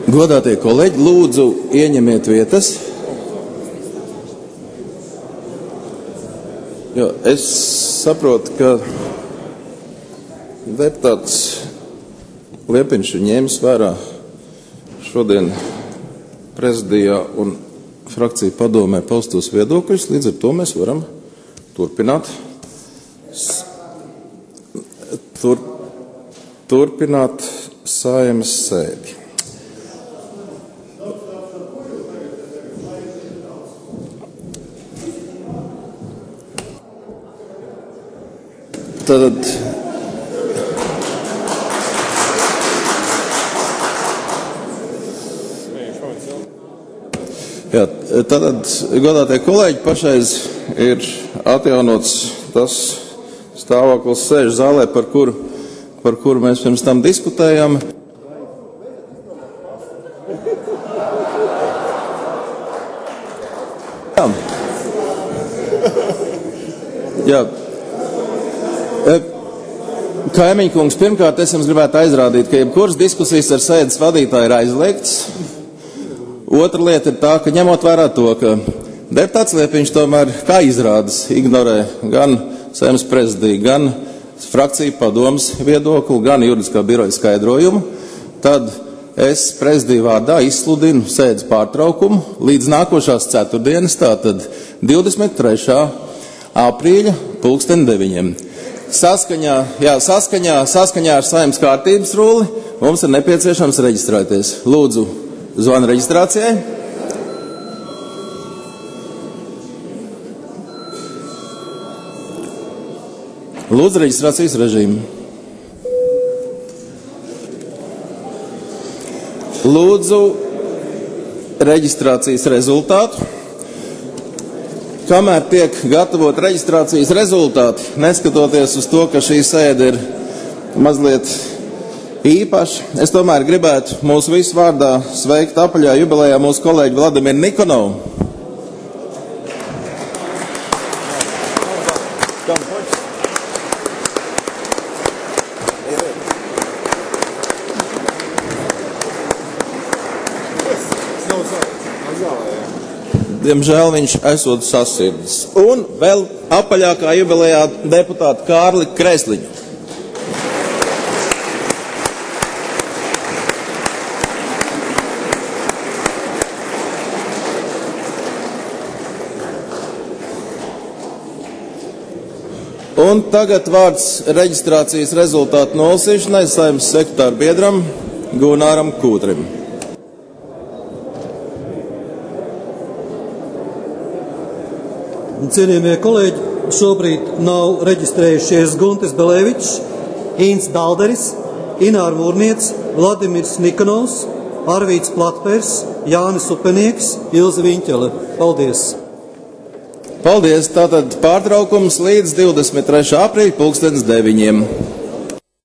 Godātie kolēģi, lūdzu ieņemiet vietas. Jo es saprotu, ka deputāts Liepiņš ir ņēmis vērā šodien prezidijā un frakciju padomē paustos viedokļus, līdz ar to mēs varam turpināt Saeimas sēdi. Tātad godātie kolēģi, pašreiz ir atjaunots tas stāvoklis sēžu zālē, par kuru mēs pirms tam diskutējām. Jā. Kaimiņkungs, pirmkārt, es jums gribētu aizrādīt, ka jebkuras diskusijas ar sēdes vadītāju ir aizliegts. Otra lieta ir tā, ka ņemot vērā to, ka deputāts Liepiņš tomēr, kā izrādas, ignorē gan Saeimas prezidiju, gan frakciju padomes viedokli, gan juridiskā biroja skaidrojumu, tad es prezidiju vārdā izsludinu sēdes pārtraukumu līdz nākošās ceturtdienas, tātad 23. aprīļa 2009. Saskaņā ar Saeimas kārtības rulli mums ir nepieciešams reģistrēties. Lūdzu, zvanu reģistrācijai. Lūdzu, reģistrācijas režīmu. Lūdzu, reģistrācijas rezultātu. Kamēr tiek gatavot reģistrācijas rezultāti, neskatoties uz to, ka šī sēde ir mazliet īpaša, es tomēr gribētu mūsu visu vārdā sveikt apaļā jubilejā mūsu kolēģi Vladimiru Nikonovu. Diemžēl viņš esot sasirdis. Un vēl apaļākā jubilejā deputātu Kārli Kresliņu. Un tagad vārds reģistrācijas rezultātu nolasīšanai Saeimas sekretāra biedram Gunāram Kūtrim. Cienījamie kolēģi, šobrīd nav reģistrējušies Guntis Belēvičs, Ints Dalderis, Ināra Mūrniec, Vladimirs Nikonovs, Arvīts Platpers, Jānis Upenieks, Ilze Viņķele. Paldies! Paldies! Tātad pārtraukums līdz 23. aprīļa 2009.